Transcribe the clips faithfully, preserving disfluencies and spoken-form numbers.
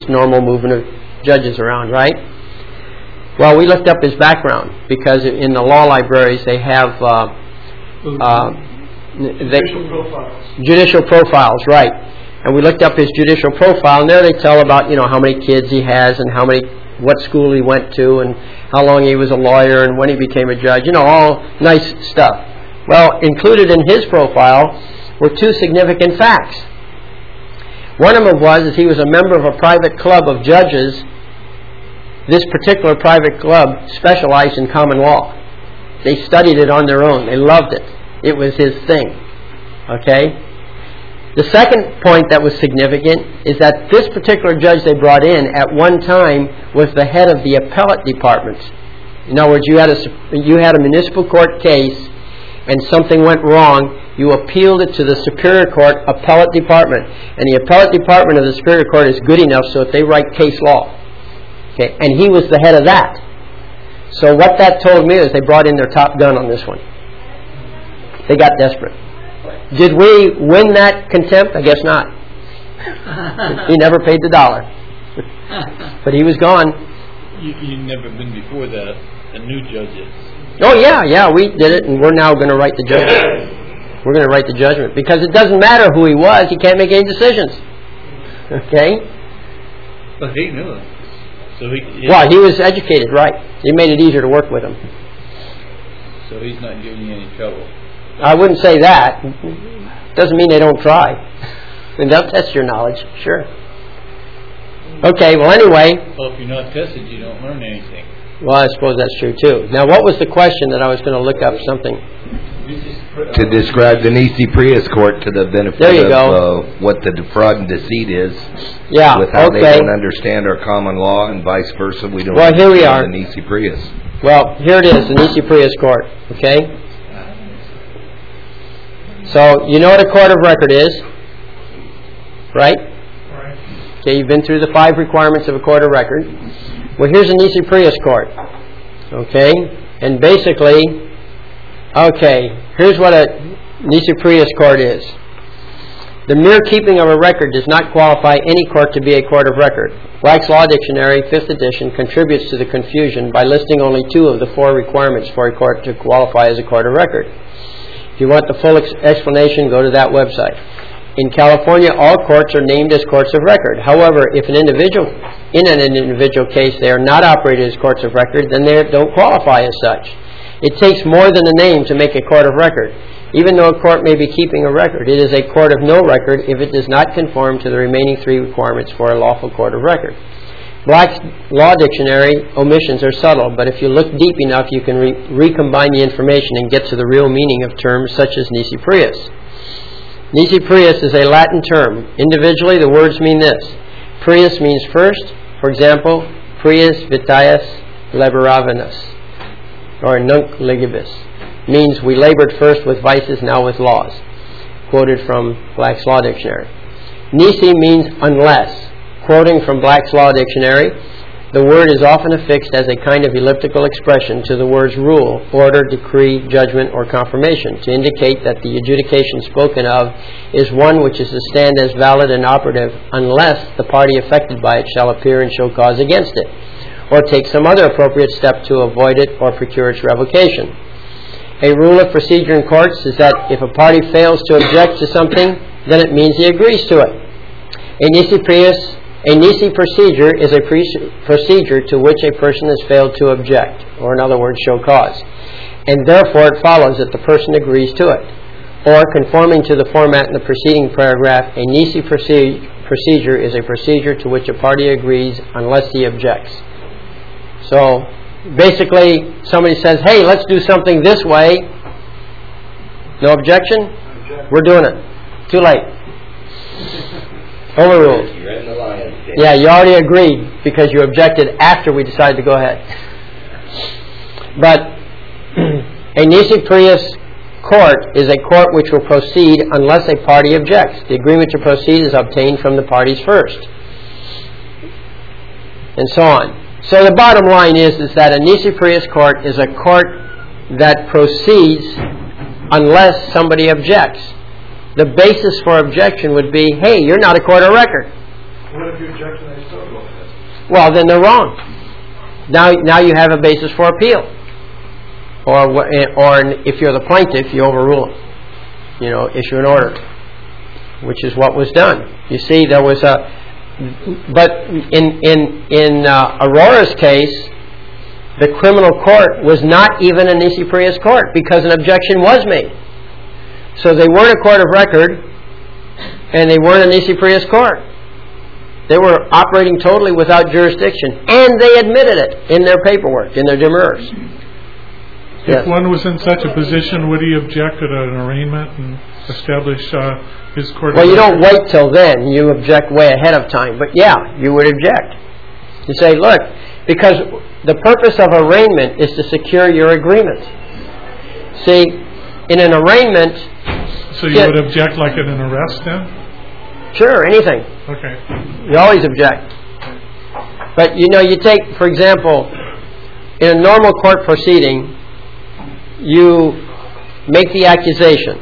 just normal movement of judges around, right? Well, we looked up his background because in the law libraries they have uh, uh, they, judicial profiles. Judicial profiles, right? And we looked up his judicial profile, and there they tell about, you know, how many kids he has and how many, what school he went to and how long he was a lawyer and when he became a judge. You know, all nice stuff. Well, included in his profile were two significant facts. One of them was is he was a member of a private club of judges. This particular private club specialized in common law. They studied it on their own. They loved it. It was his thing. Okay? The second point that was significant is that this particular judge they brought in at one time was the head of the appellate department. In other words, you had a, you had a municipal court case and something went wrong, you appealed it to the Superior Court appellate department. And the appellate department of the Superior Court is good enough so that they write case law. Okay, and he was the head of that. So what that told me is they brought in their top gun on this one. They got desperate. Did we win that contempt? I guess not. He never paid the dollar. But he was gone. You, you've never been before the, the new judges. Oh, yeah, yeah, we did it, and we're now going to write the judgment. We're going to write the judgment. Because it doesn't matter who he was, he can't make any decisions. Okay? But he knew it. So he, he well, he was educated, right. It made it easier to work with him. So he's not giving you any trouble. I wouldn't say that. Doesn't mean they don't try. And they'll test your knowledge, sure. Okay, well anyway. Well, if you're not tested, you don't learn anything. Well, I suppose that's true too. Now, what was the question that I was going to look up something? To describe the Nisi Prius court to the benefit there you of go. Uh, what the defraud and deceit is. Yeah, with how okay. they don't understand our common law and vice versa. We don't well, here we are. The Nisi Prius. Well, here it is, the Nisi Prius court. Okay? So, you know what a court of record is? Right? Right. Okay, you've been through the five requirements of a court of record. Well, here's a Nisi Prius court. Okay? And basically, okay, here's what a Nisi Prius court is. The mere keeping of a record does not qualify any court to be a court of record. Black's Law Dictionary, fifth edition, contributes to the confusion by listing only two of the four requirements for a court to qualify as a court of record. If you want the full ex- explanation, go to that website. In California, all courts are named as courts of record. However, if an individual, in an individual case, they are not operated as courts of record, then they don't qualify as such. It takes more than a name to make a court of record. Even though a court may be keeping a record, it is a court of no record if it does not conform to the remaining three requirements for a lawful court of record. Black's Law Dictionary omissions are subtle, but if you look deep enough, you can re- recombine the information and get to the real meaning of terms such as Nisi Prius. Nisi Prius is a Latin term. Individually, the words mean this. Prius means first. For example, Prius vitias laberavinus, or nunc legibus, means we labored first with vices, now with laws. Quoted from Black's Law Dictionary. Nisi means unless. Quoting from Black's Law Dictionary, the word is often affixed as a kind of elliptical expression to the words rule, order, decree, judgment, or confirmation to indicate that the adjudication spoken of is one which is to stand as valid and operative unless the party affected by it shall appear and show cause against it, or take some other appropriate step to avoid it or procure its revocation. A rule of procedure in courts is that if a party fails to object to something, then it means he agrees to it. A Nisi Prius A Nisi procedure is a pre- procedure to which a person has failed to object, or in other words, show cause. And therefore it follows that the person agrees to it. Or, conforming to the format in the preceding paragraph, a Nisi proce- procedure is a procedure to which a party agrees unless he objects. So, basically, somebody says, hey, let's do something this way. No objection? Object. We're doing it. Too late. Overruled. You're in the lion's den. Yeah, you already agreed because you objected after we decided to go ahead. But a Nisi Prius court is a court which will proceed unless a party objects. The agreement to proceed is obtained from the parties first. And so on. So the bottom line is, is that a Nisi Prius court is a court that proceeds unless somebody objects. The basis for objection would be, hey, you're not a court of record. What if your objection is still go ahead? Well, then they're wrong. Now, now you have a basis for appeal. Or, or if you're the plaintiff, you overrule them. You know, issue an order, which is what was done. You see, there was a, but in in in uh, Aurora's case, the criminal court was not even a nisi prius court because an objection was made. So they weren't a court of record, and they weren't a nisi prius court. They were operating totally without jurisdiction, and they admitted it in their paperwork, in their demurs. If Yes. one was in such a position, would he object at an arraignment and establish uh, his court? Well, of you don't record? wait till then. You object way ahead of time. But yeah, you would object. You say, look, because the purpose of arraignment is to secure your agreement. See, in an arraignment... So you yeah, would object like at an arrest then? Sure, anything. Okay. You always object. But, you know, you take, for example, in a normal court proceeding, you make the accusation,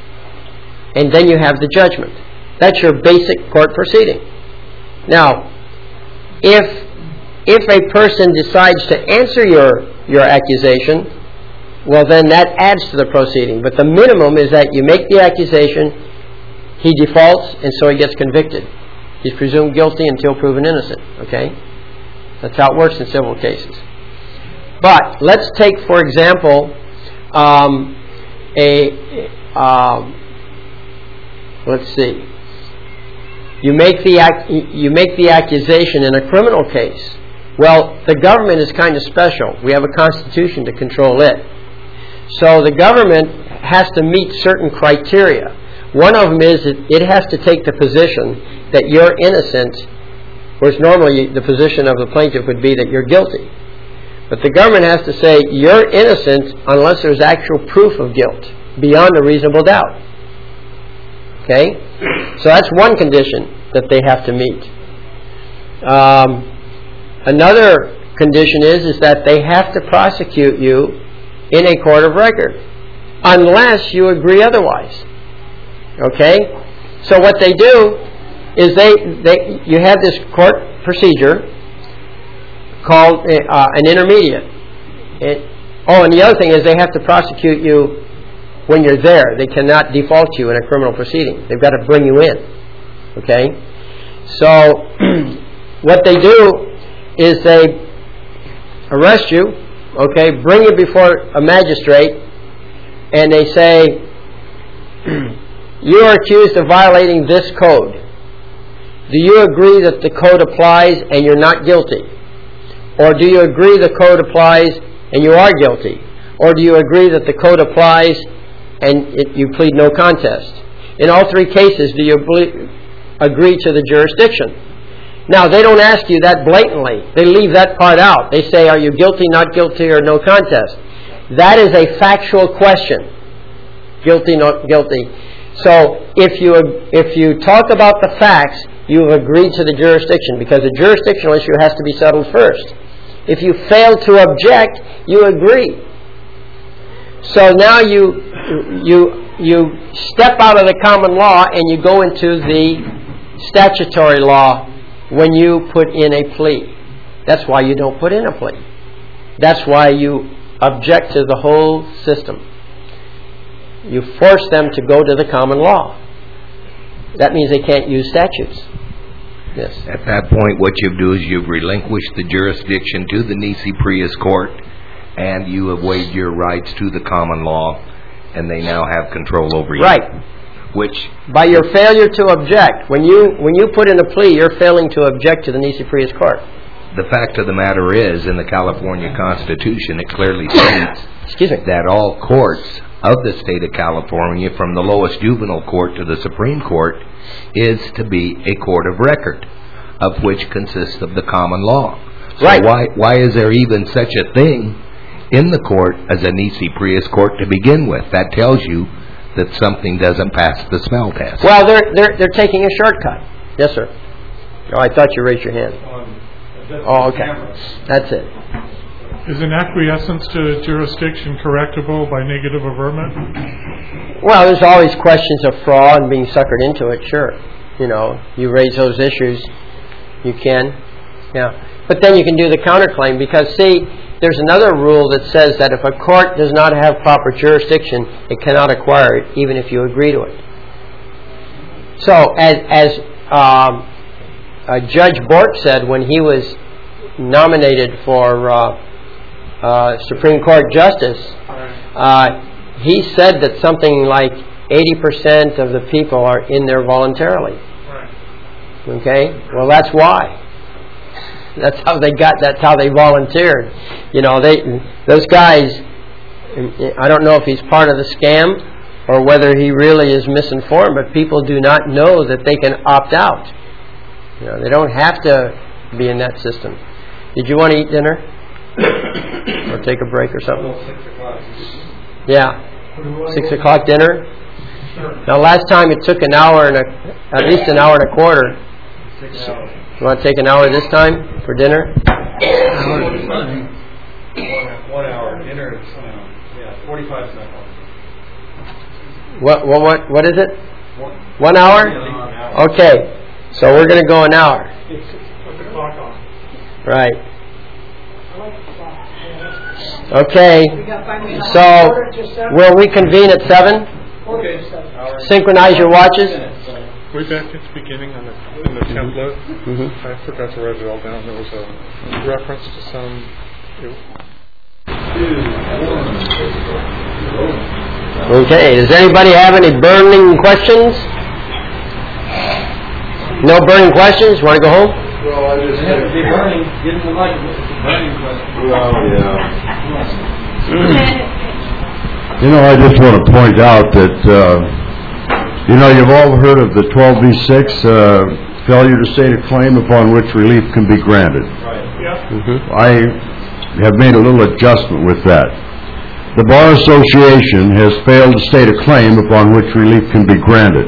and then you have the judgment. That's your basic court proceeding. Now, if if a person decides to answer your your accusation, well, then that adds to the proceeding. But the minimum is that you make the accusation, he defaults, and so he gets convicted. He's presumed guilty until proven innocent. Okay? That's how it works in civil cases. But let's take, for example, um, a um, let's see. You make the ac- you make the accusation in a criminal case. Well, the government is kind of special. We have a constitution to control it. So the government has to meet certain criteria. One of them is that it has to take the position that you're innocent, whereas normally the position of the plaintiff would be that you're guilty. But the government has to say you're innocent unless there's actual proof of guilt, beyond a reasonable doubt. Okay? So that's one condition that they have to meet. Um, another condition is, is that they have to prosecute you in a court of record, unless you agree otherwise. Okay? So what they do is they, they you have this court procedure called uh, an intermediate. It, oh, and the other thing is they have to prosecute you when you're there. They cannot default you in a criminal proceeding. They've got to bring you in. Okay? So what they do is they arrest you, okay, bring you before a magistrate, and they say, you are accused of violating this code. Do you agree that the code applies and you're not guilty? Or do you agree the code applies and you are guilty? Or do you agree that the code applies and it, you plead no contest? In all three cases, do you ble- agree to the jurisdiction? Now, they don't ask you that blatantly. They leave that part out. They say, are you guilty, not guilty, or no contest? That is a factual question. Guilty, not guilty. So, if you if you talk about the facts, you've agreed to the jurisdiction, because the jurisdictional issue has to be settled first. If you fail to object, you agree. So now you you you step out of the common law and you go into the statutory law when you put in a plea. That's why you don't put in a plea. That's why you object to the whole system. You force them to go to the common law. That means they can't use statutes. Yes. At that point, what you do is you've relinquished the jurisdiction to the nisi prius court, and you have waived your rights to the common law, and they now have control over you. Right. Which, by your failure to object, when you when you put in a plea, you're failing to object to the nisi prius court. the fact of the matter is, in the California Constitution, it clearly states Excuse me. that all courts of the state of California, from the lowest juvenile court to the Supreme Court, is to be a court of record, of which consists of the common law. So right. why why is there even such a thing in the court as a nisi prius court to begin with? That tells you that something doesn't pass the smell test. Well, they're they're they're taking a shortcut. Yes, sir. Oh, I thought you raised your hand. Oh, okay. That's it. Is an acquiescence to jurisdiction correctable by negative averment? Well, there's always questions of fraud and being suckered into it, sure. You know, you raise those issues. You can, yeah. But then you can do the counterclaim because, see, there's another rule that says that if a court does not have proper jurisdiction, it cannot acquire it, even if you agree to it. So, as, as um, uh, Judge Bork said when he was nominated for uh, uh, Supreme Court Justice, uh, he said that something like eighty percent of the people are in there voluntarily. Okay? Well, that's why. That's how they got, that's how they volunteered. You know, they, those guys, I don't know if he's part of the scam or whether he really is misinformed, but people do not know that they can opt out. You know, they don't have to be in that system. Did you want to eat dinner? Or take a break or something? Yeah. Six o'clock dinner? Now, last time it took an hour and a, at least an hour and a quarter. So, you want to take an hour this time for dinner? One, one hour. Dinner is yeah, forty-five seconds. What, what, what, what is it? One, one hour? Okay. So we're going to go an hour. Put the clock on. Right. Okay. So, will we convene at seven? okay. Synchronize your watches. Way back at the beginning on the, in the template, Mm-hmm. I forgot to write it all down. There was a reference to some. Okay. Does anybody have any burning questions? No burning questions? Want to go home? Well, I just have to be burning. Get in the light. Burning question. Well, yeah. You know, I just want to point out that, uh, you know, you've all heard of the twelve B six, uh, failure to state a claim upon which relief can be granted. Right. Yeah. Mm-hmm. I have made a little adjustment with that. The Bar Association has failed to state a claim upon which relief can be granted.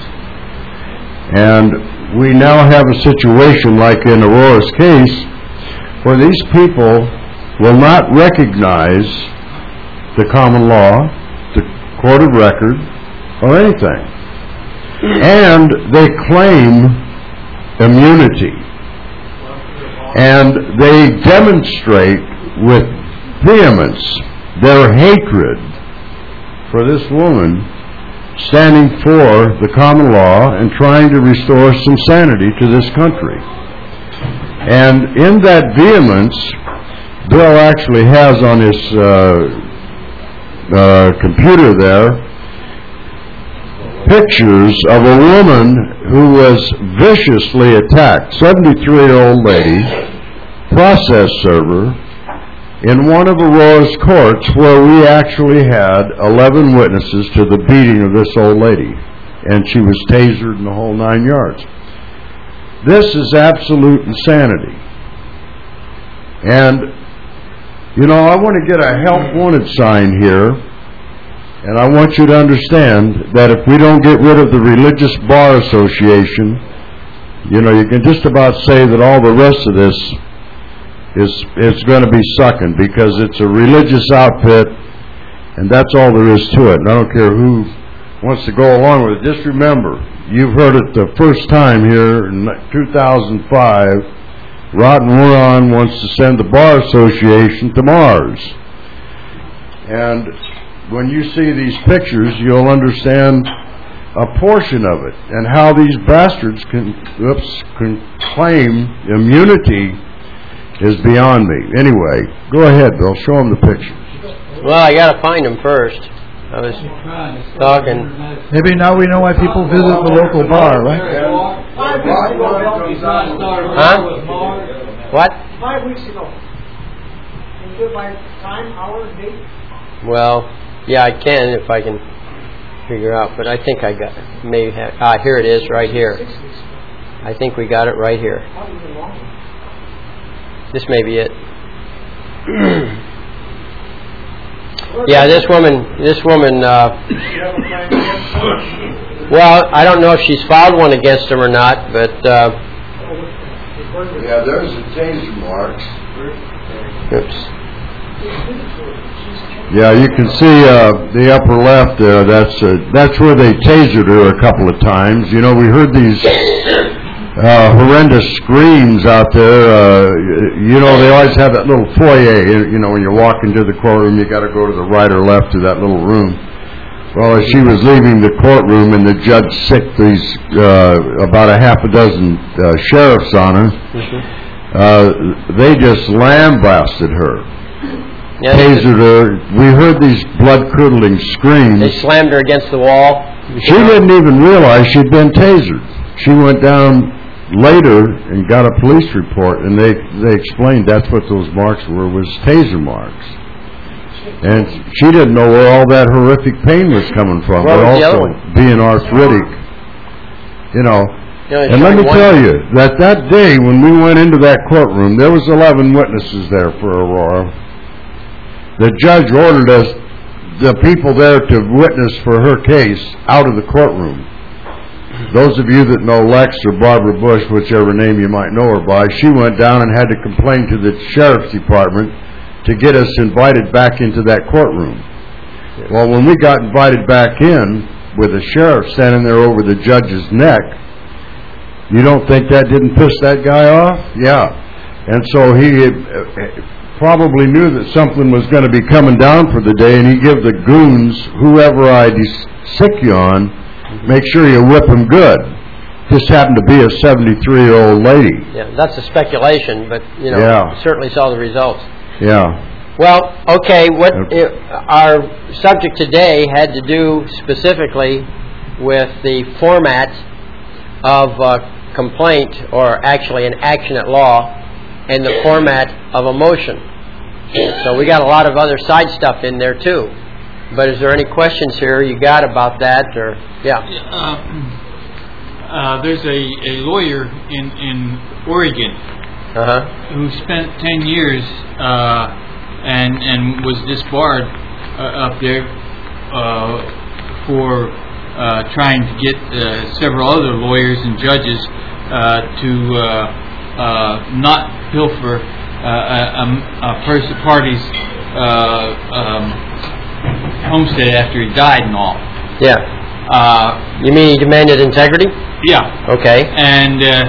And we now have a situation like in Aurora's case where these people will not recognize the common law, the court of record, or anything. And they claim immunity. And they demonstrate with vehemence their hatred for this woman standing for the common law and trying to restore some sanity to this country. And in that vehemence, Bill actually has on his uh, uh, computer there pictures of a woman who was viciously attacked, seventy-three-year-old lady, process server, in one of Aurora's courts where we actually had eleven witnesses to the beating of this old lady. And she was tasered in the whole nine yards. This is absolute insanity. And, you know, I want to get a help wanted sign here. And I want you to understand that if we don't get rid of the Religious Bar Association, you know, you can just about say that all the rest of this is it's going to be sucking, because it's a religious outfit, and that's all there is to it. And I don't care who wants to go along with it. Just remember, you've heard it the first time here in two thousand five, Rod and Huron wants to send the Bar Association to Mars. And when you see these pictures, you'll understand a portion of it, and how these bastards can, oops, can claim immunity is beyond me. Anyway, go ahead, Bill. Show them the pictures. Well, I got to find them first. I was talking. Maybe now we know why people visit the local bar, right? Huh? What? Five weeks ago. Can you give my time, hour, date? Well, yeah, I can if I can figure out, but I think I got maybe have, ah here it is right here. I think we got it right here. This may be it. Yeah, this woman, this woman, uh, well, I don't know if she's filed one against him or not, but, uh, yeah, there's the taser marks. Oops. Yeah, you can see uh, the upper left there. That's uh, that's where they tasered her a couple of times. You know, we heard these uh, horrendous screams out there. Uh, you know, they always have that little foyer. You know, when you walk into the courtroom, you got to go to the right or left of that little room. Well, as she was leaving the courtroom and the judge sicked these uh, about a half a dozen uh, sheriffs on her, mm-hmm. uh, they just lambasted her. Yeah, tasered her. We heard these blood-curdling screams. They slammed her against the wall. She didn't even realize she'd been tasered. She went down later and got a police report, and they they explained that's what those marks were, was taser marks. And she didn't know where all that horrific pain was coming from, what but also being arthritic. You know, yeah, and let me tell you, that that day when we went into that courtroom, there was eleven witnesses there for Aurora. The judge ordered us, the people there to witness for her case, out of the courtroom. Those of you that know Lex or Barbara Bush, whichever name you might know her by, she went down and had to complain to the sheriff's department to get us invited back into that courtroom. Well, when we got invited back in with the sheriff standing there over the judge's neck, you don't think that didn't piss that guy off? Yeah. And so he uh, probably knew that something was going to be coming down for the day, and he give the goons, whoever I sick you on, make sure you whip them good. This happened to be a seventy-three-year-old lady. Yeah, that's a speculation, but you know, yeah. certainly saw the results. Yeah. Well, okay. What it, our subject today had to do specifically with the format of a complaint, or actually an action at law, and the format of a motion. So we got a lot of other side stuff in there too. But is there any questions here you got about that, or yeah? Uh, uh, there's a, a lawyer in in Oregon uh-huh. who spent ten years uh, and and was disbarred uh, up there uh, for uh, trying to get uh, several other lawyers and judges uh, to uh, uh, not pilfer uh, a, a person party's uh, um, homestead after he died and all. Yeah. Uh, you mean he demanded integrity? Yeah. Okay. And uh,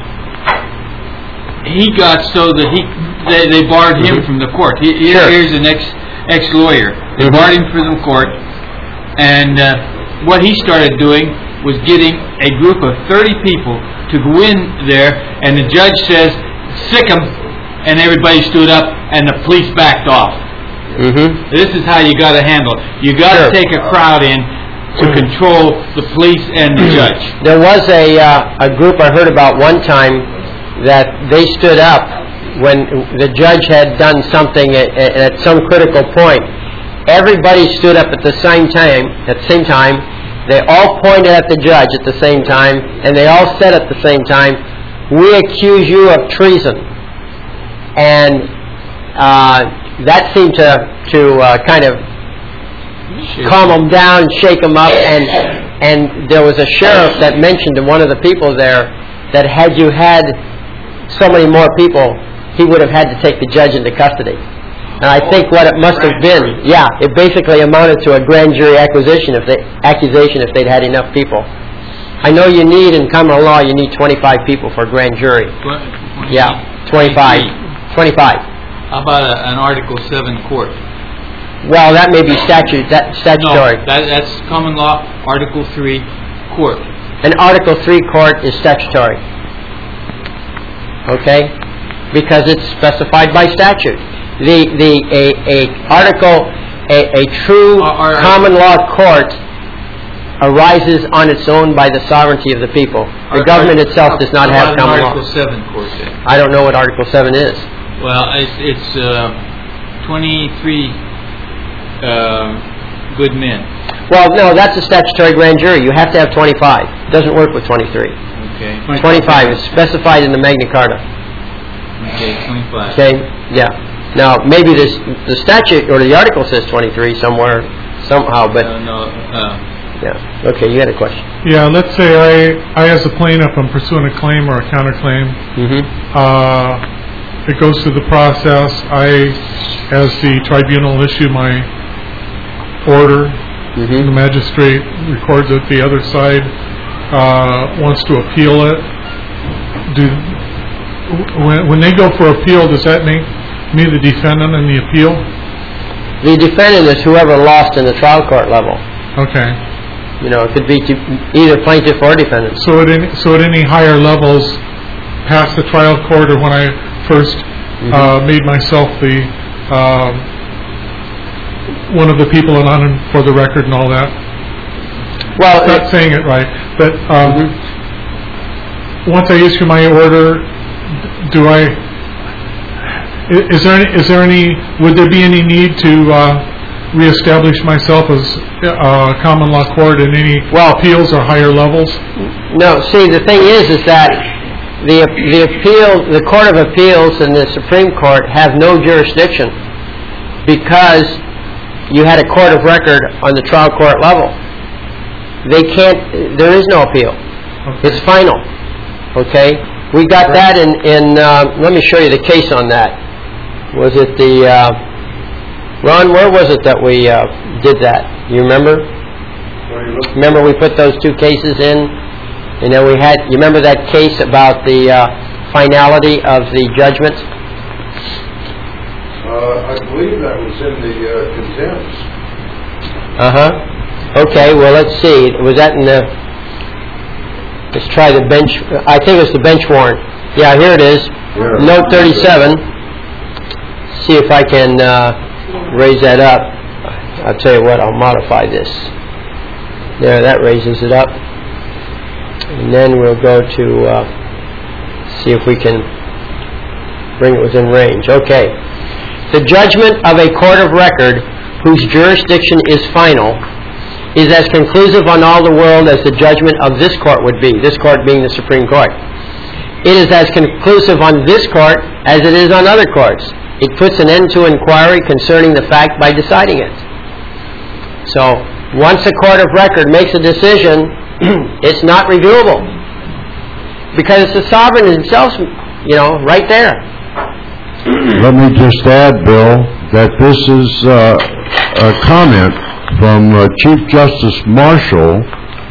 he got so that he they, they barred him mm-hmm. from the court. He, here, sure. Here's an ex ex lawyer. They mm-hmm. barred him from the court, and uh, what he started doing was getting a group of thirty people to go in there, and the judge says, "Sick 'em," and everybody stood up, and the police backed off. Mm-hmm. This is how you got to handle it. You got to sure. take a crowd in to control the police and the judge. There was a uh, a group I heard about one time that they stood up when the judge had done something at, at some critical point. Everybody stood up at the same time. At the same time, they all pointed at the judge at the same time, and they all said at the same time, "We accuse you of treason." And uh, that seemed to to uh, kind of calm them down and shake them up. And and there was a sheriff that mentioned to one of the people there that had you had so many more people, he would have had to take the judge into custody. And I think what it must have been, yeah, it basically amounted to a grand jury acquisition if they, accusation if they'd had enough people. I know you need, in common law, you need twenty-five people for a grand jury. twenty, yeah, twenty-five. twenty-five. How about a, an Article seven court? Well, that may be statute, that statutory. No, that, that's common law, Article three court. An Article three court is statutory. Okay? Because it's specified by statute. The the a, a article a, a true uh, are, common law court arises on its own by the sovereignty of the people. The are, government are, itself does not have common Article law. Article seven court then? I don't know what Article seven is. Well, it's, it's uh, twenty-three uh, good men. Well, no, that's a statutory grand jury. You have to have twenty-five. It doesn't work with twenty-three. Okay. twenty-five is specified in the Magna Carta. Okay, twenty-five. Okay, yeah. Now, maybe this, the statute or the article says twenty-three somewhere, somehow, but... Uh, no, uh, yeah. Okay, you had a question. Yeah, let's say I, I as a plaintiff, I'm pursuing a claim or a counterclaim. Mm-hmm. Uh, it goes through the process. I, as the tribunal, issue my order. Mm-hmm. The magistrate records it. The other side uh, wants to appeal it. do when when they go for appeal, does that make me the defendant in the appeal? The defendant is whoever lost in the trial court level. Okay. You know, it could be to either plaintiff or defendant. So at any, so at any higher levels, past the trial court, or when I first mm-hmm. uh, made myself the um, one of the people on for the record and all that. Well, I'm not it, saying it right, but um, mm-hmm. once I issue my order, do I? Is there any, is there any? Would there be any need to uh, reestablish myself as uh, common law court in any well, appeals or higher levels? No. See, the thing is, is that the the appeal, the Court of Appeals and the Supreme Court have no jurisdiction because you had a court of record on the trial court level. They can't. There is no appeal. Okay. It's final. Okay. We got that in in. Uh, let me show you the case on that. Was it the, uh, Ron, where was it that we uh, did that? You remember? Remember we put those two cases in? And then we had, you remember that case about the uh, finality of the judgment? Uh, I believe that was in the uh, contempt. Uh-huh. Okay, well, let's see. Was that in the, let's try the bench, I think it was the bench warrant. Yeah, here it is. Yeah. Note thirty-seven. See if I can uh, raise that up. I'll tell you what, I'll modify this. There, that raises it up. And then we'll go to uh, see if we can bring it within range. Okay. The judgment of a court of record whose jurisdiction is final is as conclusive on all the world as the judgment of this court would be, this court being the Supreme Court. It is as conclusive on this court as it is on other courts. It puts an end to inquiry concerning the fact by deciding it. So, once a court of record makes a decision, it's not reviewable. Because it's the sovereign himself, you know, right there. Let me just add, Bill, that this is uh, a comment from uh, Chief Justice Marshall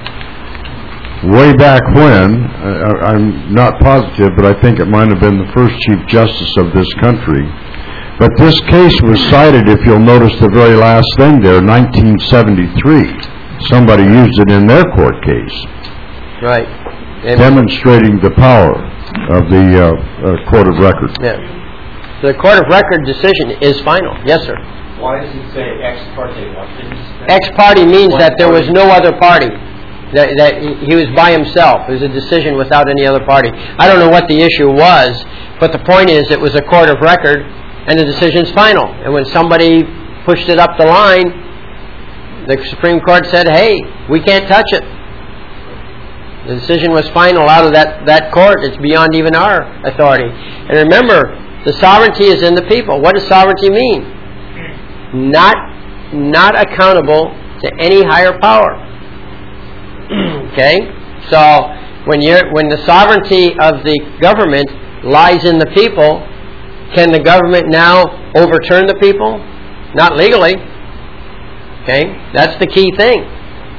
way back when. uh, I'm not positive, but I think it might have been the first Chief Justice of this country. But this case was cited, if you'll notice the very last thing there, nineteen seventy-three. Somebody used it in their court case. Right. Amen. Demonstrating the power of the uh, uh, court of record. Yeah. The court of record decision is final. Yes, sir. Why does it say ex parte? Ex parte means that there was no other party. That, that he was by himself. It was a decision without any other party. I don't know what the issue was, but the point is it was a court of record and the decision's final. And when somebody pushed it up the line, the Supreme Court said, hey, we can't touch it. The decision was final out of that, that court. It's beyond even our authority. And remember, the sovereignty is in the people. What does sovereignty mean? Not, not accountable to any higher power. Okay? So, when you're, when the sovereignty of the government lies in the people, can the government now overturn the people? Not legally. Okay? That's the key thing.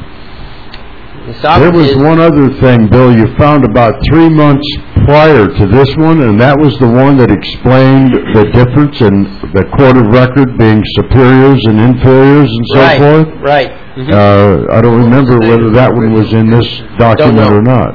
The there was one other thing, Bill, you found about three months prior to this one, and that was the one that explained the difference in the court of record being superiors and inferiors and so right, forth. Right. Mm-hmm. Uh, I don't remember whether that one was in this document or not.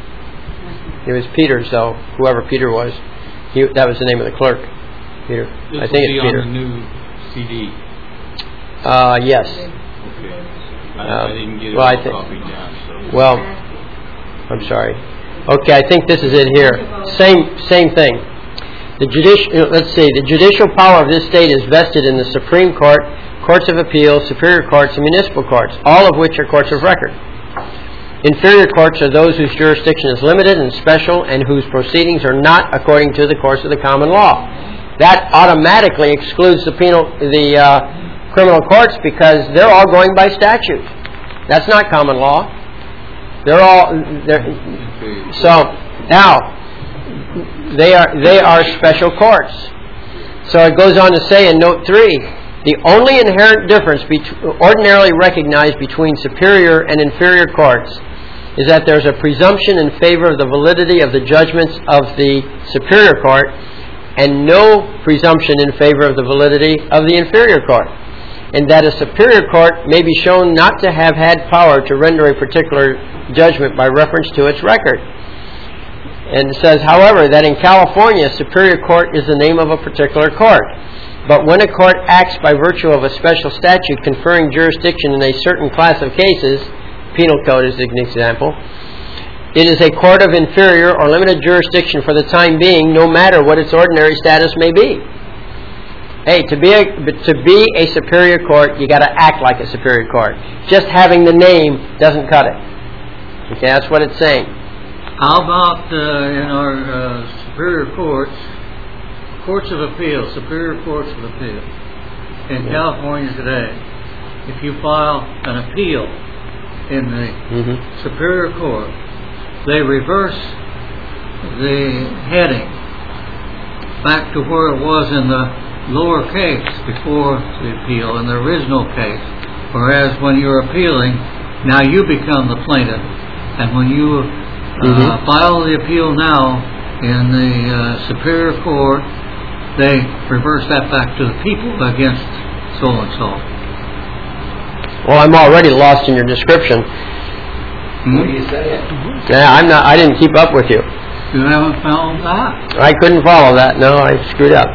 It was Peter's, though, whoever Peter was. He, that was the name of the clerk, Peter. This I think will be it's Peter. on the new C D. Uh, yes. Okay. I, Uh, I didn't get it well, all I think- copied down. So. Well, I'm sorry. Okay, I think this is it here. Same, same thing. The judici- Let's see. The judicial power of this state is vested in the Supreme Court, courts of appeals, superior courts, and municipal courts, all of which are courts of record. Inferior courts are those whose jurisdiction is limited and special and whose proceedings are not according to the course of the common law. That automatically excludes the penal, the uh, criminal courts because they're all going by statute. That's not common law. They're all they're, so now they are they are special courts. So it goes on to say in note three, the only inherent difference bet- ordinarily recognized between superior and inferior courts is that there's a presumption in favor of the validity of the judgments of the Superior Court and no presumption in favor of the validity of the Inferior Court. And that a Superior Court may be shown not to have had power to render a particular judgment by reference to its record. And it says, however, that in California, Superior Court is the name of a particular court. But when a court acts by virtue of a special statute conferring jurisdiction in a certain class of cases, Penal Code is an example, it is a court of inferior or limited jurisdiction for the time being, no matter what its ordinary status may be. Hey, to be a, to be a superior court, you got to act like a superior court. Just having the name doesn't cut it. Okay, that's what it's saying. How about uh, in our uh, superior courts, courts of appeal, superior courts of appeal in yeah. California today? If you file an appeal in the mm-hmm. superior court, they reverse the heading back to where it was in the lower case before the appeal, in the original case. Whereas when you're appealing, now you become the plaintiff. And when you uh, mm-hmm. file the appeal now in the uh, Superior Court, they reverse that back to the people against so-and-so. Well, I'm already lost in your description. Mm-hmm. What are you saying? Yeah, I'm not. I didn't keep up with you. You haven't found that? I couldn't follow that. No, I screwed up.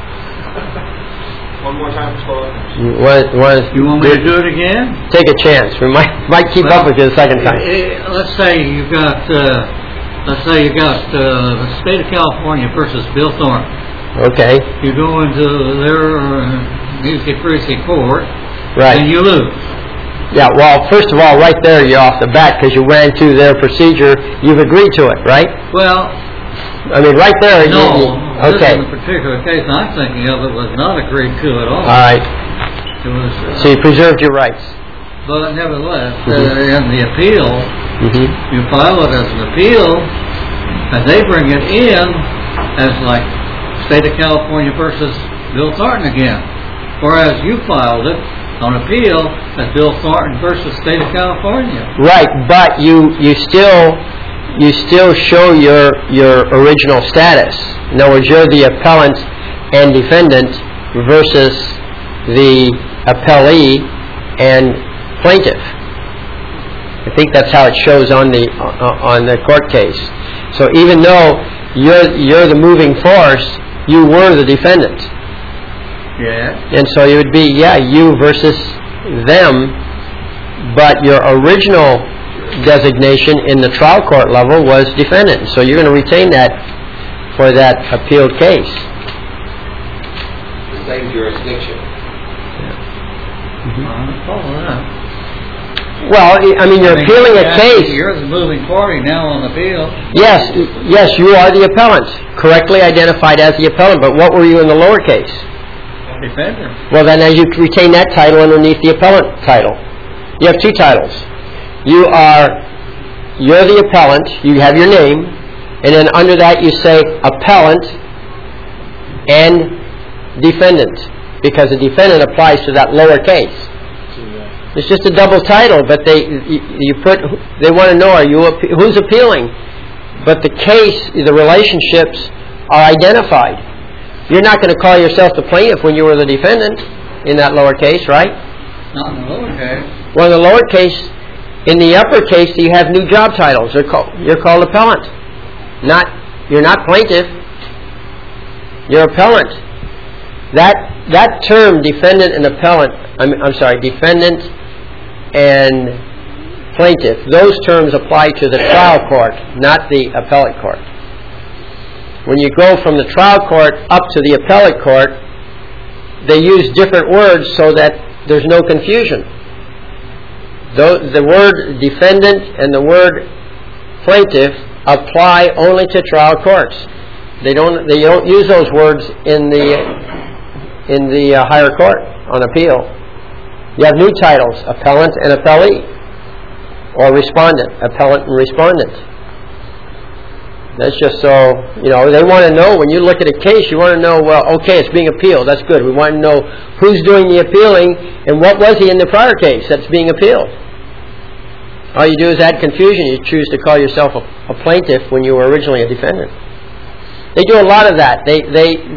One more time, slow. Was, was, you want me to do it again? Take a chance. We might might keep well, up with you the second time. Uh, let's say you got uh, let's say you got uh, the state of California versus Bill Thornton. Okay. You go into their uh, Music Precinct Court, right, and you lose. Yeah. Well, first of all, right there you're off the bat because you ran to their procedure. You've agreed to it, right? Well, I mean, right there. No. You, you, okay. This particular case I'm thinking of, it was not agreed to at all. All right. It was. Uh, so you preserved your rights. But nevertheless, mm-hmm. uh, in the appeal, mm-hmm. you file it as an appeal, and they bring it in as like State of California versus Bill Thornton again. Whereas you filed it on appeal as Bill Thornton versus State of California. Right, but you you still you still show your your original status. In other words, you're the appellant and defendant versus the appellee and plaintiff. I think that's how it shows on the uh, on the court case. So even though you're you're the moving force, you were the defendant. Yeah. And so it would be, yeah, you versus them, but your original designation in the trial court level was defendant. So you're going to retain that for that appealed case. The same jurisdiction. Mm-hmm. Uh, well, I mean, you're I mean, appealing a case. You're the moving party now on the appeal. Yes, yes, you are the appellant, correctly identified as the appellant, but what were you in the lower case? Defendant. Well, then you retain that title underneath the appellant title. You have two titles. You are, you're the appellant, you have your name, and then under that you say appellant and defendant, because the defendant applies to that lower case. It's just a double title, but they you put, they want to know, are you who's appealing? But the case, the relationships are identified. You're not going to call yourself the plaintiff when you were the defendant in that lower case, right? Not in the lower case. Well, in the lower case, in the upper case, you have new job titles. You're called, you're called appellant. Not, you're not plaintiff. You're appellant. That that term, defendant and appellant, I'm, I'm sorry, defendant and plaintiff, those terms apply to the trial court, not the appellate court. When you go from the trial court up to the appellate court, they use different words so that there's no confusion. The, the word defendant and the word plaintiff apply only to trial courts. They don't they don't use those words in the in the uh, higher court on appeal. You have new titles: appellant and appellee, or respondent, appellant and respondent. That's just so, you know, they want to know, when you look at a case, you want to know, well, okay, it's being appealed. That's good. We want to know who's doing the appealing and what was he in the prior case that's being appealed. All you do is add confusion. You choose to call yourself a, a plaintiff when you were originally a defendant. They do a lot of that. They they